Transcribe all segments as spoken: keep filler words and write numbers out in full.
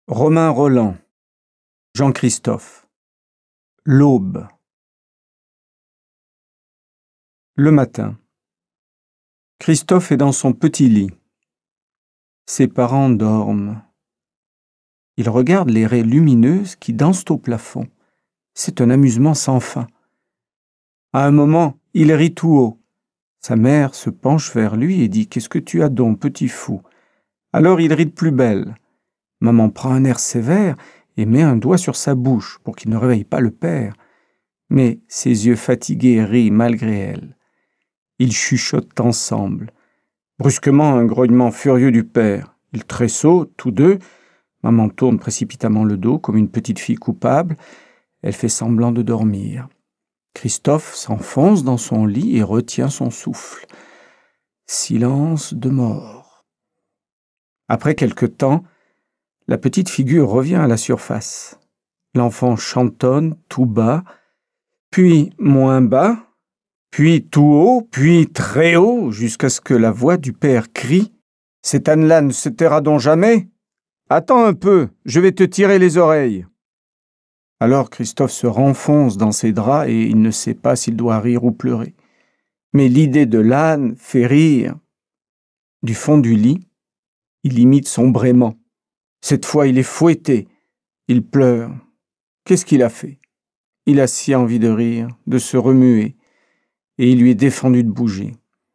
Romain Rolland, Jean-Christophe. L'aube. Le matin. Christophe est dans son petit lit. Ses parents dorment. Il regarde les raies lumineuses qui dansent au plafond. C'est un amusement sans fin. À un moment, il rit tout haut. Sa mère se penche vers lui et dit « Qu'est-ce que tu as donc, petit fou ?» Alors il rit de plus belle. Maman prend un air sévère et met un doigt sur sa bouche pour qu'il ne réveille pas le père. Mais ses yeux fatigués rient malgré elle. Ils chuchotent ensemble. Brusquement, un grognement furieux du père. Ils tressautent, tous deux. Maman tourne précipitamment le dos comme une petite fille coupable. Elle fait semblant de dormir. Christophe s'enfonce dans son lit et retient son souffle. Silence de mort. Après quelque temps, la petite figure revient à la surface. L'enfant chantonne tout bas, puis moins bas, puis tout haut, puis très haut, jusqu'à ce que la voix du père crie « Cette âne-là ne se taira donc jamais ? Attends un peu, je vais te tirer les oreilles !» Alors Christophe se renfonce dans ses draps et il ne sait pas s'il doit rire ou pleurer. Mais l'idée de l'âne fait rire. Du fond du lit, il imite son braiement. Cette fois, il est fouetté. Il pleure. Qu'est-ce qu'il a fait ? Il a si envie de rire, de se remuer, et il lui est défendu de bouger.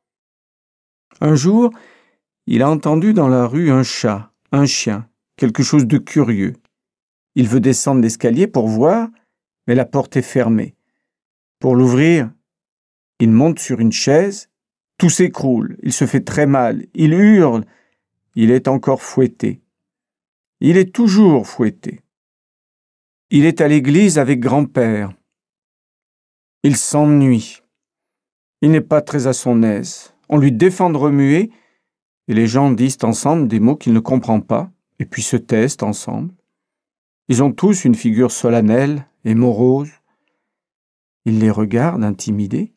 Un jour, il a entendu dans la rue un chat, un chien, quelque chose de curieux. Il veut descendre l'escalier pour voir, mais la porte est fermée. Pour l'ouvrir, il monte sur une chaise, tout s'écroule, il se fait très mal, il hurle, il est encore fouetté. Il est toujours fouetté. Il est à l'église avec grand-père. Il s'ennuie. Il n'est pas très à son aise. On lui défend de remuer, et les gens disent ensemble des mots qu'il ne comprend pas, et puis se taisent ensemble. Ils ont tous une figure solennelle et morose. Il les regarde intimidés.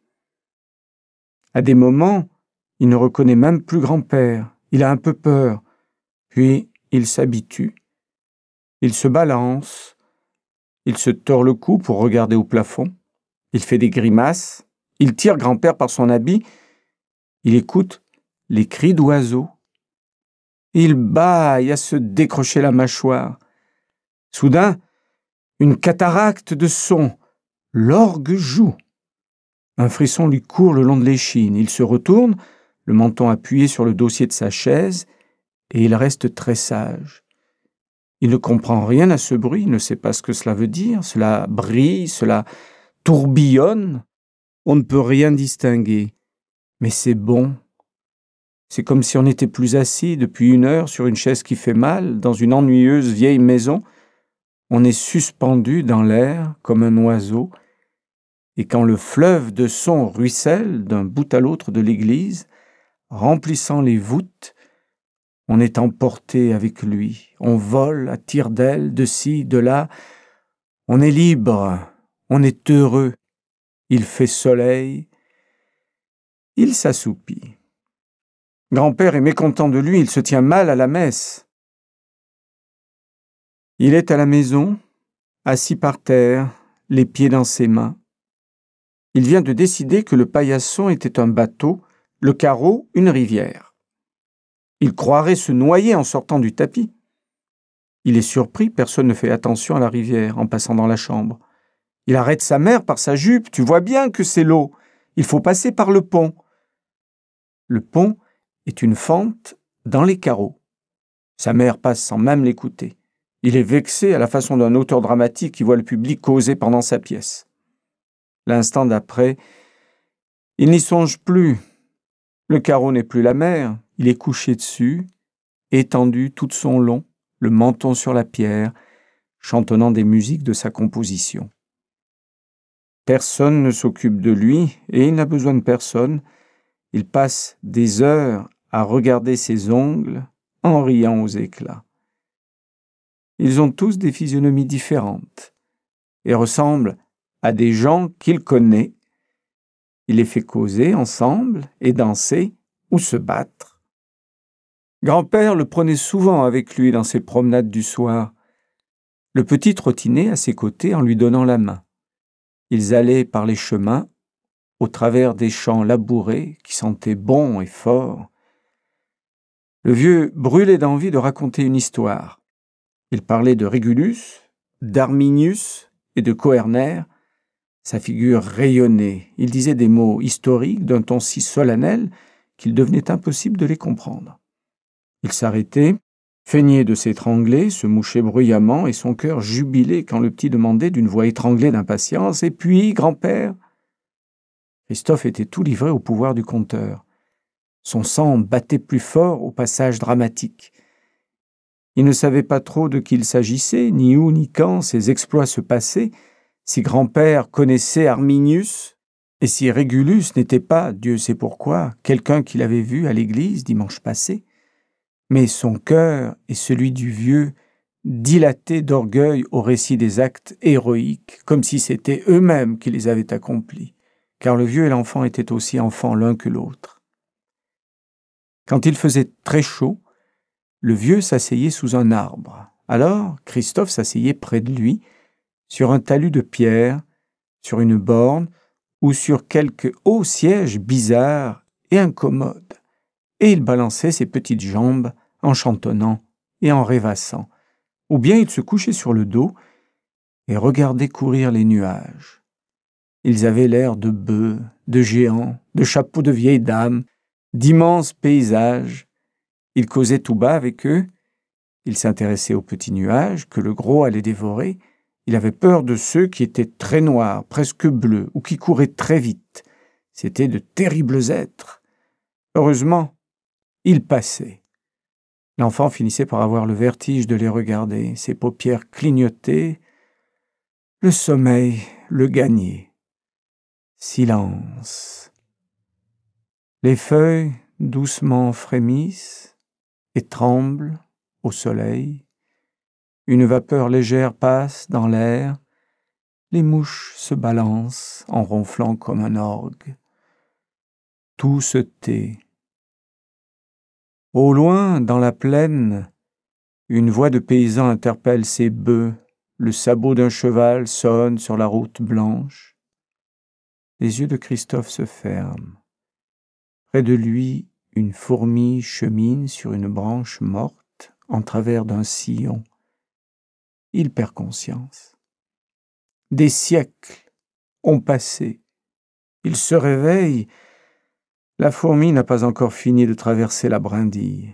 À des moments, il ne reconnaît même plus grand-père. Il a un peu peur. Puis, il s'habitue. Il se balance. Il se tord le cou pour regarder au plafond. Il fait des grimaces. Il tire grand-père par son habit. Il écoute les cris d'oiseaux. Il bâille à se décrocher la mâchoire. Soudain, une cataracte de sons. L'orgue joue. Un frisson lui court le long de l'échine. Il se retourne, le menton appuyé sur le dossier de sa chaise, et il reste très sage. Il ne comprend rien à ce bruit, il ne sait pas ce que cela veut dire. Cela brille, cela tourbillonne. On ne peut rien distinguer. Mais c'est bon. C'est comme si on n'était plus assis depuis une heure sur une chaise qui fait mal, dans une ennuyeuse vieille maison. On est suspendu dans l'air comme un oiseau, et quand le fleuve de sons ruisselle d'un bout à l'autre de l'église, remplissant les voûtes, on est emporté avec lui. On vole à tire-d'aile, de ci, de là. On est libre, on est heureux. Il fait soleil. Il s'assoupit. Grand-père est mécontent de lui, il se tient mal à la messe. Il est à la maison, assis par terre, les pieds dans ses mains. Il vient de décider que le paillasson était un bateau, le carreau une rivière. Il croirait se noyer en sortant du tapis. Il est surpris, personne ne fait attention à la rivière en passant dans la chambre. Il arrête sa mère par sa jupe, tu vois bien que c'est l'eau. Il faut passer par le pont. Le pont est une fente dans les carreaux. Sa mère passe sans même l'écouter. Il est vexé à la façon d'un auteur dramatique qui voit le public causer pendant sa pièce. L'instant d'après, il n'y songe plus. Le carreau n'est plus la mer, il est couché dessus, étendu tout son long, le menton sur la pierre, chantonnant des musiques de sa composition. Personne ne s'occupe de lui et il n'a besoin de personne. Il passe des heures à regarder ses ongles en riant aux éclats. Ils ont tous des physionomies différentes et ressemblent à des gens qu'il connaît. Il les fait causer ensemble et danser ou se battre. Grand-père le prenait souvent avec lui dans ses promenades du soir. Le petit trottinait à ses côtés en lui donnant la main. Ils allaient par les chemins, au travers des champs labourés qui sentaient bon et fort. Le vieux brûlait d'envie de raconter une histoire. Il parlait de Régulus, d'Arminius et de Coerner. Sa figure rayonnait. Il disait des mots historiques d'un ton si solennel qu'il devenait impossible de les comprendre. Il s'arrêtait, feignait de s'étrangler, se mouchait bruyamment et son cœur jubilait quand le petit demandait d'une voix étranglée d'impatience « Et puis, grand-père ?» Christophe était tout livré au pouvoir du conteur. Son sang battait plus fort au passage dramatique. Il ne savait pas trop de qui il s'agissait, ni où ni quand ses exploits se passaient, si grand-père connaissait Arminius, et si Régulus n'était pas, Dieu sait pourquoi, quelqu'un qu'il avait vu à l'église dimanche passé. Mais son cœur et celui du vieux dilataient d'orgueil au récit des actes héroïques, comme si c'était eux-mêmes qui les avaient accomplis, car le vieux et l'enfant étaient aussi enfants l'un que l'autre. Quand il faisait très chaud, le vieux s'asseyait sous un arbre. Alors Christophe s'asseyait près de lui, sur un talus de pierre, sur une borne ou sur quelque haut siège bizarre et incommode, et il balançait ses petites jambes en chantonnant et en rêvassant, ou bien il se couchait sur le dos et regardait courir les nuages. Ils avaient l'air de bœufs, de géants, de chapeaux de vieilles dames, d'immenses paysages. Il causait tout bas avec eux, il s'intéressait aux petits nuages que le gros allait dévorer. Il avait peur de ceux qui étaient très noirs, presque bleus, ou qui couraient très vite. C'étaient de terribles êtres. Heureusement, ils passaient. L'enfant finissait par avoir le vertige de les regarder. Ses paupières clignotaient. Le sommeil le gagnait. Silence. Les feuilles doucement frémissent et tremblent au soleil. Une vapeur légère passe dans l'air. Les mouches se balancent en ronflant comme un orgue. Tout se tait. Au loin, dans la plaine, une voix de paysan interpelle ses bœufs. Le sabot d'un cheval sonne sur la route blanche. Les yeux de Christophe se ferment. Près de lui, une fourmi chemine sur une branche morte en travers d'un sillon. Il perd conscience. Des siècles ont passé. Il se réveille. La fourmi n'a pas encore fini de traverser la brindille.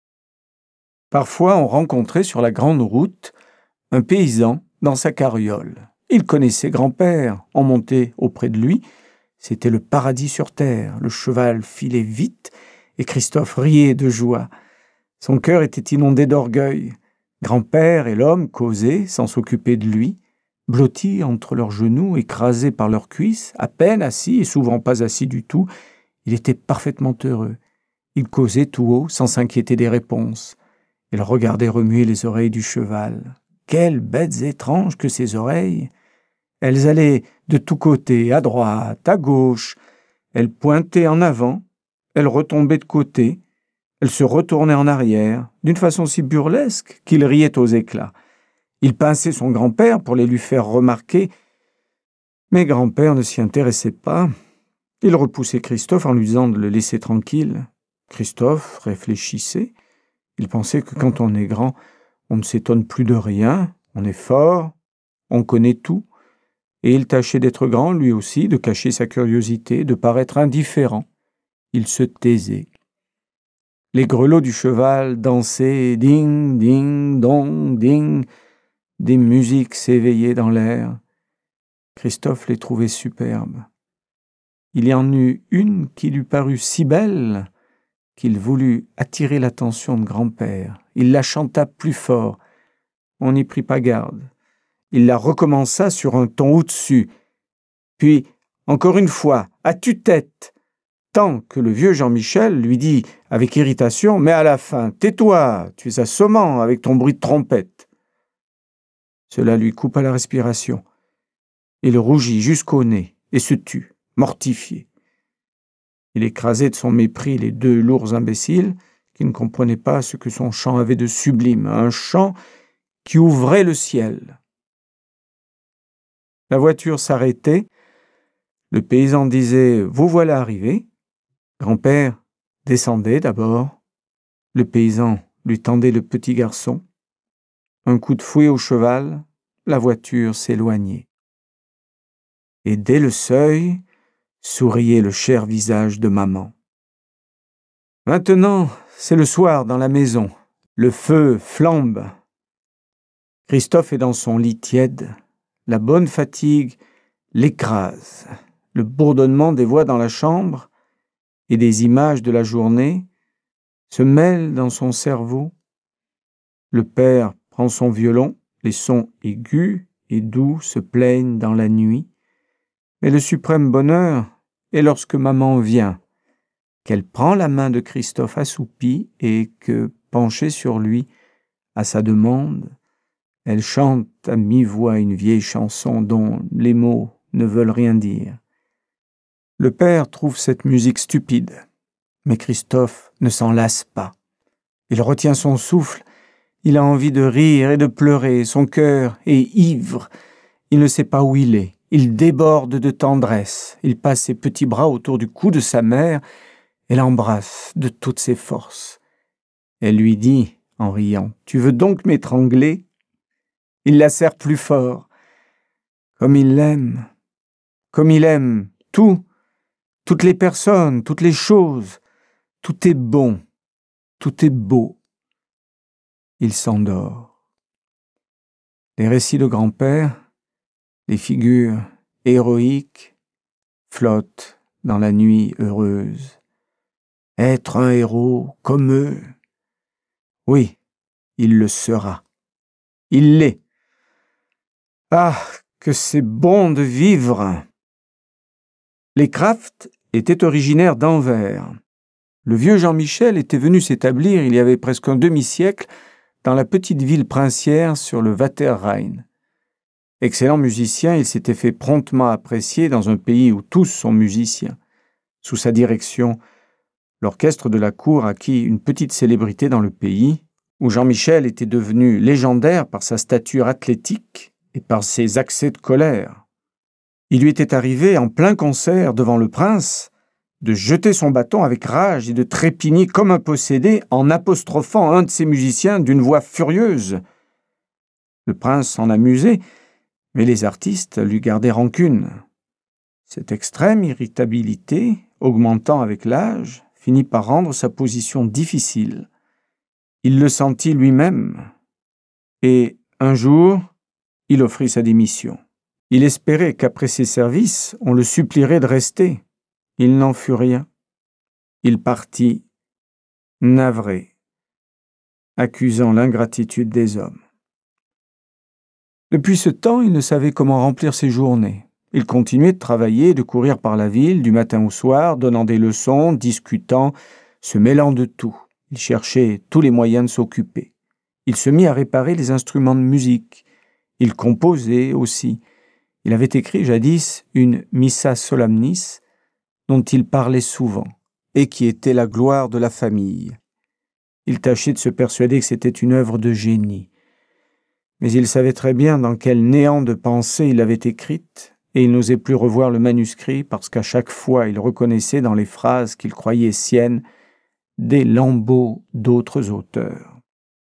Parfois, on rencontrait sur la grande route un paysan dans sa carriole. Il connaissait grand-père, on montait auprès de lui. C'était le paradis sur terre. Le cheval filait vite et Christophe riait de joie. Son cœur était inondé d'orgueil. Grand-père et l'homme causaient sans s'occuper de lui, blottis entre leurs genoux, écrasés par leurs cuisses, à peine assis et souvent pas assis du tout. Il était parfaitement heureux. Il causait tout haut sans s'inquiéter des réponses. Il regardait remuer les oreilles du cheval. Quelles bêtes étranges que ces oreilles! Elles allaient de tous côtés, à droite, à gauche. Elles pointaient en avant, elles retombaient de côté. Elle se retournait en arrière, d'une façon si burlesque qu'il riait aux éclats. Il pinçait son grand-père pour les lui faire remarquer, mais grand-père ne s'y intéressait pas. Il repoussait Christophe en lui disant de le laisser tranquille. Christophe réfléchissait. Il pensait que quand on est grand, on ne s'étonne plus de rien, on est fort, on connaît tout. Et il tâchait d'être grand, lui aussi, de cacher sa curiosité, de paraître indifférent. Il se taisait. Les grelots du cheval dansaient, ding, ding, dong, ding. Des musiques s'éveillaient dans l'air. Christophe les trouvait superbes. Il y en eut une qui lui parut si belle qu'il voulut attirer l'attention de grand-père. Il la chanta plus fort. On n'y prit pas garde. Il la recommença sur un ton au-dessus. Puis, encore une fois, à tue-tête, tant que le vieux Jean-Michel lui dit avec irritation « Mais à la fin, tais-toi, tu es assommant avec ton bruit de trompette. » Cela lui coupa la respiration. Il rougit jusqu'au nez et se tut, mortifié. Il écrasait de son mépris les deux lourds imbéciles qui ne comprenaient pas ce que son chant avait de sublime, un chant qui ouvrait le ciel. La voiture s'arrêtait. Le paysan disait « Vous voilà arrivé ». Grand-père descendait d'abord. Le paysan lui tendait le petit garçon. Un coup de fouet au cheval, la voiture s'éloignait. Et dès le seuil, souriait le cher visage de maman. Maintenant, c'est le soir dans la maison. Le feu flambe. Christophe est dans son lit tiède. La bonne fatigue l'écrase. Le bourdonnement des voix dans la chambre et des images de la journée se mêlent dans son cerveau. Le père prend son violon, les sons aigus et doux se plaignent dans la nuit. Mais le suprême bonheur est lorsque maman vient, qu'elle prend la main de Christophe assoupi et que, penchée sur lui, à sa demande, elle chante à mi-voix une vieille chanson dont les mots ne veulent rien dire. Le père trouve cette musique stupide, mais Christophe ne s'en lasse pas. Il retient son souffle, il a envie de rire et de pleurer, son cœur est ivre, il ne sait pas où il est, il déborde de tendresse, il passe ses petits bras autour du cou de sa mère et l'embrasse de toutes ses forces. Elle lui dit, en riant, « Tu veux donc m'étrangler ?» Il la serre plus fort. Comme il l'aime, comme il aime tout, toutes les personnes, toutes les choses, tout est bon, tout est beau. Il s'endort. Les récits de grand-père, les figures héroïques, flottent dans la nuit heureuse. Être un héros comme eux, oui, il le sera. Il l'est. Ah, que c'est bon de vivre! Les Kraft étaient originaires d'Anvers. Le vieux Jean-Michel était venu s'établir il y avait presque un demi-siècle dans la petite ville princière sur le Water-Rhein. Excellent musicien, il s'était fait promptement apprécier dans un pays où tous sont musiciens. Sous sa direction, l'orchestre de la cour acquit une petite célébrité dans le pays, où Jean-Michel était devenu légendaire par sa stature athlétique et par ses accès de colère. Il lui était arrivé, en plein concert devant le prince, de jeter son bâton avec rage et de trépigner comme un possédé en apostrophant un de ses musiciens d'une voix furieuse. Le prince s'en amusait, mais les artistes lui gardaient rancune. Cette extrême irritabilité, augmentant avec l'âge, finit par rendre sa position difficile. Il le sentit lui-même, et un jour, il offrit sa démission. Il espérait qu'après ses services, on le supplierait de rester. Il n'en fut rien. Il partit, navré, accusant l'ingratitude des hommes. Depuis ce temps, il ne savait comment remplir ses journées. Il continuait de travailler, de courir par la ville, du matin au soir, donnant des leçons, discutant, se mêlant de tout. Il cherchait tous les moyens de s'occuper. Il se mit à réparer les instruments de musique. Il composait aussi. Il avait écrit jadis une Missa Solemnis dont il parlait souvent et qui était la gloire de la famille. Il tâchait de se persuader que c'était une œuvre de génie. Mais il savait très bien dans quel néant de pensée il l'avait écrite et il n'osait plus revoir le manuscrit parce qu'à chaque fois il reconnaissait dans les phrases qu'il croyait siennes des lambeaux d'autres auteurs.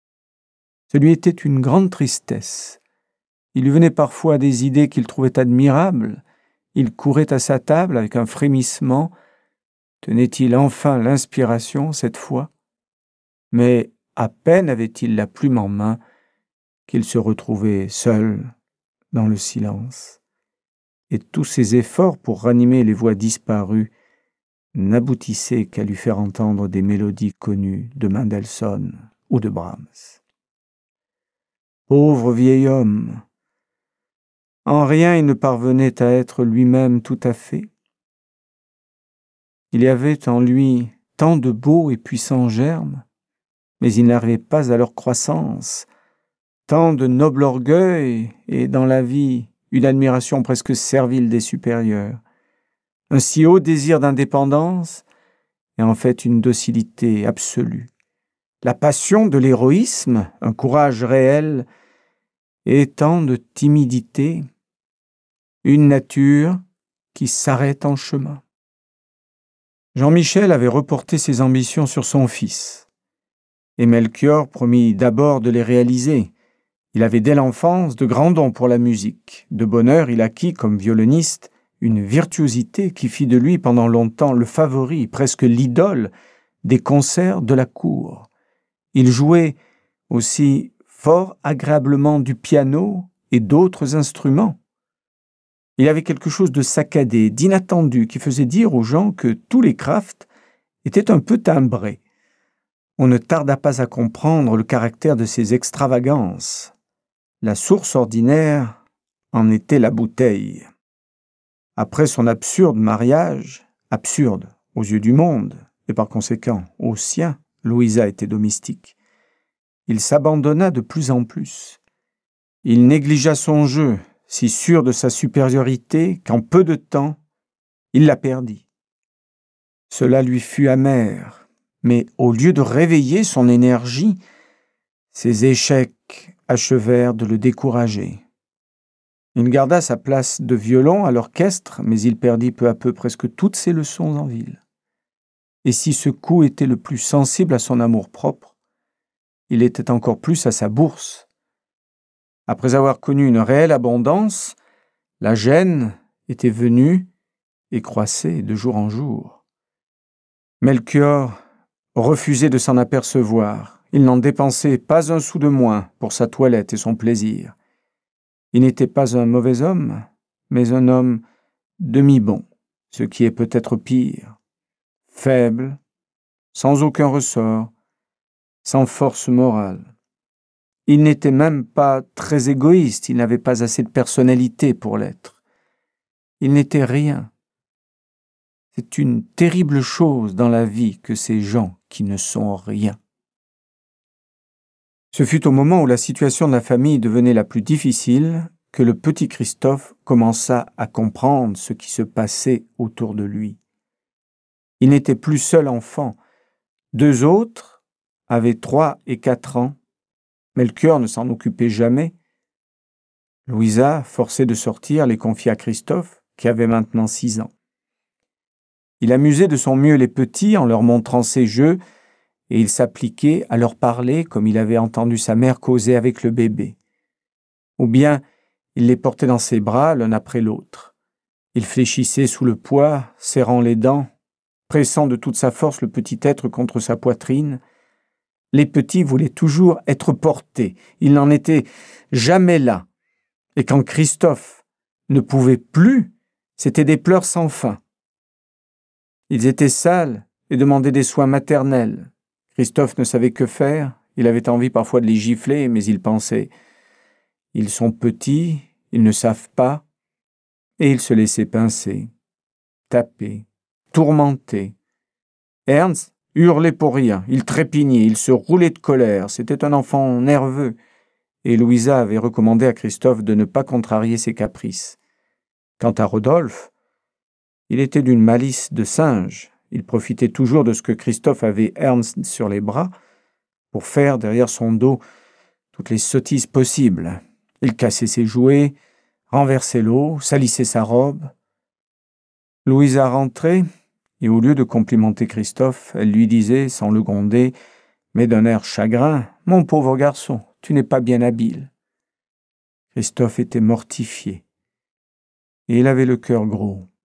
Ce lui était une grande tristesse. Il lui venait parfois des idées qu'il trouvait admirables. Il courait à sa table avec un frémissement. Tenait-il enfin l'inspiration cette fois? Mais à peine avait-il la plume en main qu'il se retrouvait seul dans le silence. Et tous ses efforts pour ranimer les voix disparues n'aboutissaient qu'à lui faire entendre des mélodies connues de Mendelssohn ou de Brahms. Pauvre vieil homme! En rien il ne parvenait à être lui-même tout à fait. Il y avait en lui tant de beaux et puissants germes, mais il n'arrivait pas à leur croissance, tant de noble orgueil et dans la vie une admiration presque servile des supérieurs, un si haut désir d'indépendance et en fait une docilité absolue. La passion de l'héroïsme, un courage réel, et tant de timidité, une nature qui s'arrête en chemin. Jean-Michel avait reporté ses ambitions sur son fils, et Melchior promit d'abord de les réaliser. Il avait dès l'enfance de grands dons pour la musique. De bonne heure, il acquit comme violoniste une virtuosité qui fit de lui pendant longtemps le favori, presque l'idole des concerts de la cour. Il jouait aussi fort agréablement du piano et d'autres instruments. Il avait quelque chose de saccadé, d'inattendu, qui faisait dire aux gens que tous les crafts étaient un peu timbrés. On ne tarda pas à comprendre le caractère de ces extravagances. La source ordinaire en était la bouteille. Après son absurde mariage, absurde aux yeux du monde, et par conséquent aux siens, Louisa était domestique. Il s'abandonna de plus en plus. Il négligea son jeu, si sûr de sa supériorité qu'en peu de temps, il la perdit. Cela lui fut amer, mais au lieu de réveiller son énergie, ses échecs achevèrent de le décourager. Il garda sa place de violon à l'orchestre, mais il perdit peu à peu presque toutes ses leçons en ville. Et si ce coup était le plus sensible à son amour-propre, il était encore plus à sa bourse. Après avoir connu une réelle abondance, la gêne était venue et croissait de jour en jour. Melchior refusait de s'en apercevoir. Il n'en dépensait pas un sou de moins pour sa toilette et son plaisir. Il n'était pas un mauvais homme, mais un homme demi-bon, ce qui est peut-être pire. Faible, sans aucun ressort, sans force morale. Il n'était même pas très égoïste, il n'avait pas assez de personnalité pour l'être. Il n'était rien. C'est une terrible chose dans la vie que ces gens qui ne sont rien. Ce fut au moment où la situation de la famille devenait la plus difficile que le petit Christophe commença à comprendre ce qui se passait autour de lui. Il n'était plus seul enfant. Deux autres avaient trois et quatre ans. Melchior ne s'en occupait jamais. Louisa, forcée de sortir, les confia à Christophe, qui avait maintenant six ans. Il amusait de son mieux les petits en leur montrant ses jeux, et il s'appliquait à leur parler comme il avait entendu sa mère causer avec le bébé. Ou bien, il les portait dans ses bras l'un après l'autre. Il fléchissait sous le poids, serrant les dents, pressant de toute sa force le petit être contre sa poitrine. Les petits voulaient toujours être portés, ils n'en étaient jamais là. Et quand Christophe ne pouvait plus, c'étaient des pleurs sans fin. Ils étaient sales et demandaient des soins maternels. Christophe ne savait que faire, il avait envie parfois de les gifler, mais il pensait « Ils sont petits, ils ne savent pas », et il se laissait pincer, taper, tourmenter. Ernst hurlait pour rien, il trépignait, il se roulait de colère, c'était un enfant nerveux, et Louisa avait recommandé à Christophe de ne pas contrarier ses caprices. Quant à Rodolphe, il était d'une malice de singe. Il profitait toujours de ce que Christophe avait Ernst sur les bras pour faire derrière son dos toutes les sottises possibles. Il cassait ses jouets, renversait l'eau, salissait sa robe. Louisa rentrait, et au lieu de complimenter Christophe, elle lui disait, sans le gronder, mais d'un air chagrin, « Mon pauvre garçon, tu n'es pas bien habile. » Christophe était mortifié, et il avait le cœur gros.